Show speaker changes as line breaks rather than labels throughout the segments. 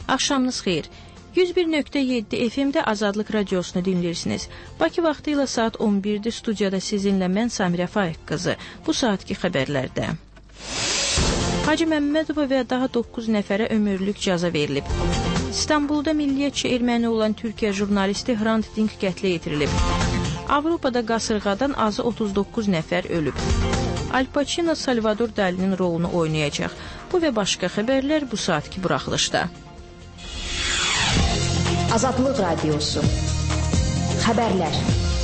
Axşamınız xeyir. 101.7 FM-də Azadlıq Radiosunu dinləyirsiniz. Bakı vaxtı ilə saat 11-də studiyada sizinlə mən Samirə Faiq qızı. Bu saatki xəbərlərdə. Hacı Məmmədova və daha 9 nəfərə ömürlük cəza verilib. İstanbulda milliyyətçi erməni olan Türkiyə jurnalisti Hrant Dink qətlə yetirilib. Avropada qasırğadan azı 39 nəfər ölüb. Al Pacino Salvador Dali'nin rolunu oynayacaq. Bu və başqa xəbərlər bu saatki buraxılışda.
Azadlıq Radiosu. Xəbərlər.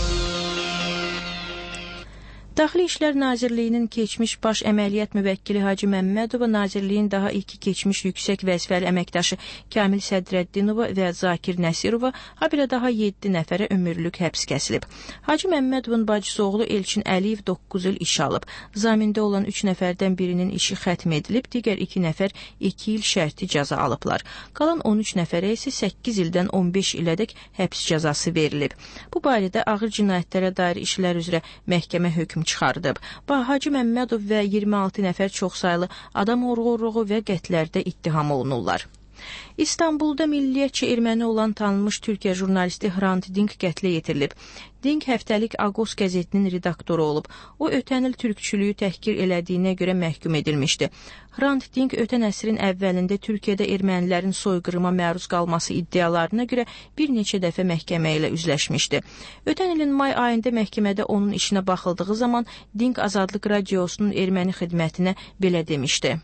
Daxili İşlər Nazirliyinin keçmiş baş əməliyyat müvəkkili Hacı Məmmədova, Nazirliyin daha iki keçmiş yüksək vəzifəli əməkdaşı Kamil Sədrəddinova və Zakir Nəsirova, habelə daha 7 nəfərə ömürlük həbs kəsilib. Hacı Məmmədovun bacısı oğlu Elçin Əliyev 9 il iş alıb. Zamində olan 3 nəfərdən birinin işi xətm edilib, digər 2 nəfər 2 il şərti cəza alıblar. Qalan 13 nəfərə isə 8 ildən 15 ilədək həbs cəzası verilib. Bu barədə ağır cinayətlərə dair işlər üzrə məhkəmə hökm çıxardıb. Hacı Məmmədov və 26 nəfər çoxsaylı adam oğurluğu və qətlərdə ittiham olunurlar. İstanbulda milliyyətçi erməni olan tanınmış Türkiyə jurnalisti Hrant Dink qətlə yetirilib. Dink həftəlik Agos qəzetinin redaktoru olub. O, ötən il türkçülüyü təhqir elədiyinə görə məhkum edilmişdi. Hrant Dink ötən əsrin əvvəlində Türkiyədə ermənilərin soyqırıma məruz qalması iddialarına görə bir neçə dəfə məhkəmə ilə üzləşmişdi. Ötən ilin may ayında məhkəmədə onun işinə baxıldığı zaman Dink Azadlıq Radiosunun erməni xidmətinə belə demişdi.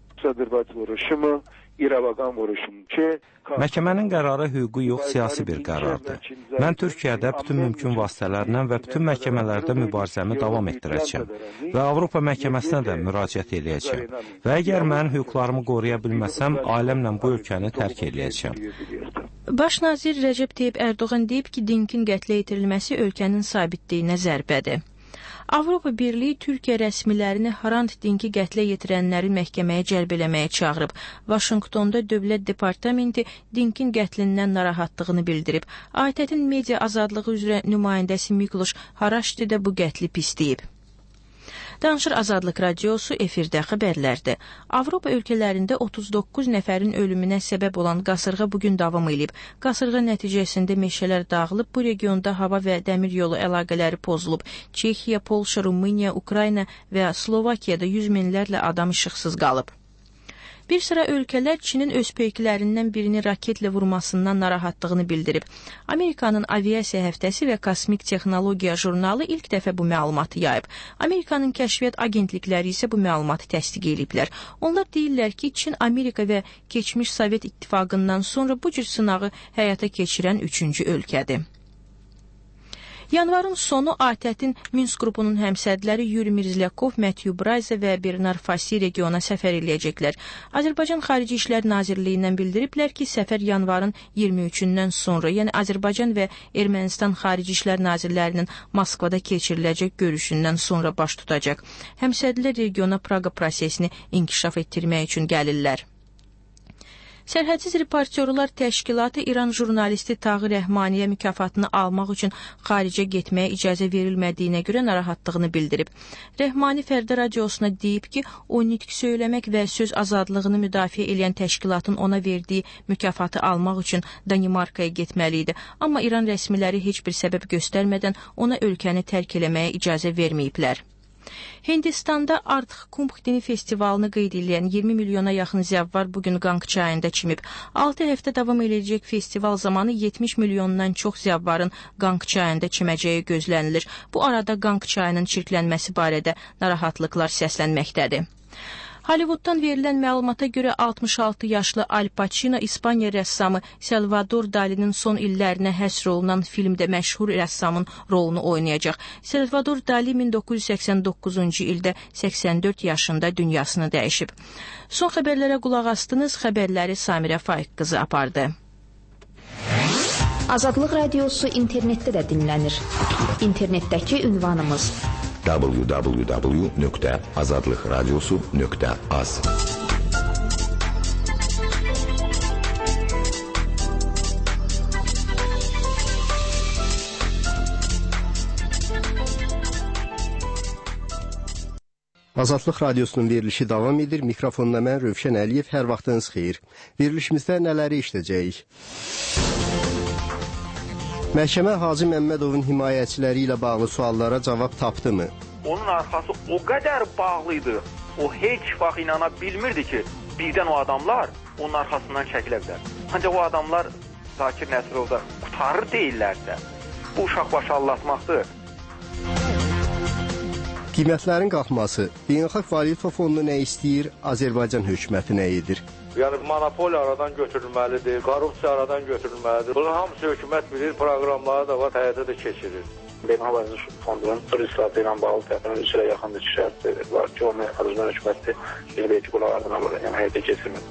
Məhkəmənin qərarı hüquqi yox, siyasi bir qərardır. Mən Türkiyədə bütün mümkün vasitələrlə və bütün məhkəmələrdə mübarizəmi davam etdirəcəm və Avropa məhkəməsinə də müraciət edəcəm. Və əgər mən hüquqlarımı qoruya bilməsəm, ailəmlə bu ölkəni tərk edəcəm.
Baş nazir Rəcəb Tayyip Ərdoğan deyib ki, Dinkin qətlə yetirilməsi ölkənin sabitliyinə zərbədir. Avropa Birliyi Türkiyə rəsmilərini Hrant Dinki qətlə yetirənləri məhkəməyə cəlb eləməyə çağırıb. Vaşinqtonda Dövlət Departamenti Dinkin qətlindən narahatlığını bildirib. ATƏT-in media azadlığı üzrə nümayəndəsi Mikloş Haraşti də bu qətli pisləyib. Danışır Azadlıq Radiosu efirdə xəbərlərdir. Avropa ölkələrində 39 nəfərin ölümünə səbəb olan qasırğa bugün davam edib. Qasırğa nəticəsində meşələr dağılıb, bu regionda hava və dəmir yolu əlaqələri pozulub. Çexiya, Polşa, Rumıniya, Ukrayna və Slovakiyada 100 minlərlə adam işıqsız qalıb. Bir sıra ölkələr Çinin öz peykilərindən birini raketlə vurmasından narahatlığını bildirib. Amerikanın aviasiya həftəsi və kosmik texnologiya jurnalı ilk dəfə bu məlumatı yayıb. Amerikanın kəşfiyyat agentlikləri isə bu məlumatı təsdiq ediblər. Onlar deyirlər ki, Çin, Amerika və keçmiş Sovet İttifaqından sonra bu cür sınağı həyata keçirən 3-cü ölkədir. Yanvarın sonu ATƏT-in Minsk qrupunun həmsədləri Yuri Mirzlyakov, Matthew Brayza və Bernard Fassi regiona səfər eləyəcəklər. Azərbaycan Xarici İşlər Nazirliyindən bildiriblər ki, səfər yanvarın 23-dən sonra, yəni Azərbaycan və Ermənistan Xarici İşlər Nazirlərinin Moskvada keçiriləcək görüşündən sonra baş tutacaq. Həmsədlər regiona Praqa prosesini inkişaf etdirmək üçün gəlirlər. Sərhədsiz Reportyorlar Təşkilatı İran jurnalisti Tağı Rəhmaniyə mükafatını almaq üçün xaricə getməyə icazə verilmədiyinə görə narahatlığını bildirib. Rəhmani Fərdə Radiosuna deyib ki, o nitq söyləmək və söz azadlığını müdafiə edən təşkilatın ona verdiyi mükafatı almaq üçün Danimarkaya getməli idi. Amma İran rəsmiləri heç bir səbəb göstərmədən ona ölkəni tərk eləməyə icazə verməyiblər. Hindistanda Artıq Kumbh dini festivalını qeyd edən 20 milyona yaxın zəvvar bugün Qanq çayında çimib. 6 həftə davam edəcək festival zamanı 70 milyondan çox zəvvarın Qanq çayında çiməcəyi gözlənilir. Bu arada Qanq çayının çirklənməsi barədə narahatlıqlar səslənməkdədir. Hollywooddan verilən məlumata görə 66 yaşlı Al Pacino İspaniya rəssamı Salvador Dali'nin son illərinə həsr olunan filmdə məşhur rəssamın rolunu oynayacaq. Salvador Dali 1989-cu ildə 84 yaşında dünyasını dəyişib. Son xəbərlərə qulaq astınız, xəbərləri Samirə Faiq qızı apardı.
Azadlıq Radiosu internetdə də dinlənir. İnternetdəki ünvanımız www.azadlıqradiosu.az.
Azadlıq Radiosunun verilişi davam edir. Mikrofonda mən Rövşən Əliyev, hər vaxtınız xeyir. Verilişimizdə nələri işləyəcəyik? Məhkəmə Hacı Məmmədovun himayəçiləri ilə bağlı suallara cavab tapdımı?
Onun arxası o qədər bağlıydı, o heç vaxt inana bilmirdi ki, birdən o adamlar onun arxasından çəkilə bilər. Ancaq o adamlar Zakir Nəsirovda qutarır deyirlərsə, bu uşaq başı allatmaqdır.
Qiymətlərin qalxması, Beynəlxalq Valyuta Fondu nə istəyir, Azərbaycan hökuməti nə edir?
Yəni monopol aradan götürülməlidir, korrupsiya aradan götürülməlidir. Bunun hamısı hökumət bilir, proqramları da var, həyata da keçirir.
Beynəlxalq Valyuta Fondunun riskatı ilə bağlı təxminən 3 ilə yaxın bir şərt var ki, o Azərbaycan hökuməti eləyək ki, bunlardan yəni həyata keçirmir.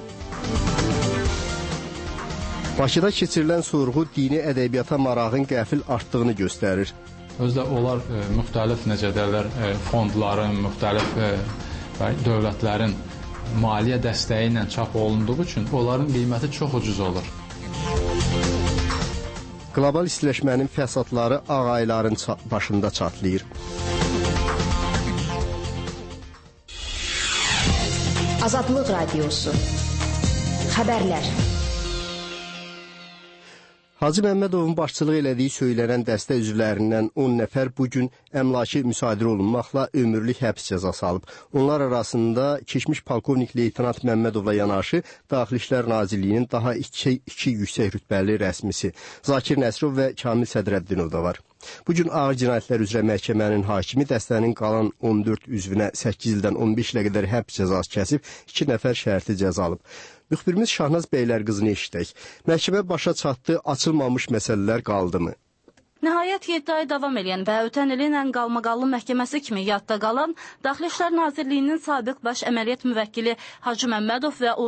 Bakıda keçirilən sorğu dini ədəbiyyata marağın qəfil artdığını göstərir.
Özdə onlar müxtəlif necə deyirlər, fondların, müxtəlif dövlətlərin maliyyə dəstəyi ilə çap olunduğu üçün onların qiyməti çox ucuz olur.
Qlobal istiləşmənin fəsadları ağayların başında çatlayır.
Azadlıq Radiosu. Xəbərlər.
Hacı Məmmədovun başçılıq elədiyi söylənən dəstə üzvlərindən 10 nəfər bugün əmlaki müsadirə olunmaqla ömürlük həbs cəzası alıb. Onlar arasında keçmiş polkovnik leytenant Məmmədovla yanaşı Daxili İşlər Nazirliyinin daha iki yüksək rütbəli rəsmisi Zakir Nəsirov və Kamil Sədrəddinov da var. Bugün ağır cinayətlər üzrə məhkəmənin hakimi dəstənin qalan 14 üzvünə 8 ildən 15 ilə qədər həbs cəzası kəsib, 2 nəfər şərti cəza alıb. Müxbirimiz Şahnaz Beylərqızını eşitdik. Məhkəmə başa çatdı, açılmamış məsələlər qaldımı?
Nəhayət 7 ay davam edən və ötən ilin ən qalmaqallı məhkəməsi kimi yadda qalan Daxili İşlər Nazirliyinin sabiq baş əməliyyat müvəkkili Hacı Məmmədov və